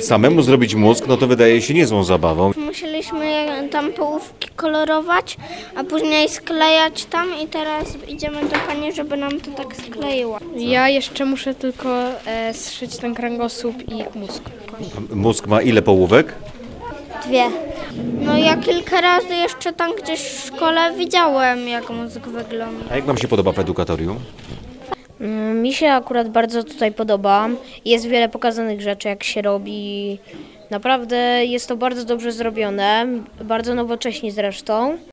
Samemu zrobić mózg, no to wydaje się niezłą zabawą. Musieliśmy tam połówki kolorować, a później sklejać tam i teraz idziemy do pani, żeby nam to tak skleiła. Ja jeszcze muszę tylko zszyć ten kręgosłup i mózg. Mózg ma ile połówek? 2. No ja kilka razy jeszcze tam gdzieś w szkole widziałem, jak mózg wygląda. A jak wam się podoba w edukatorium? Mi się akurat bardzo tutaj podoba. Jest wiele pokazanych rzeczy, jak się robi. Naprawdę jest to bardzo dobrze zrobione, bardzo nowocześnie zresztą.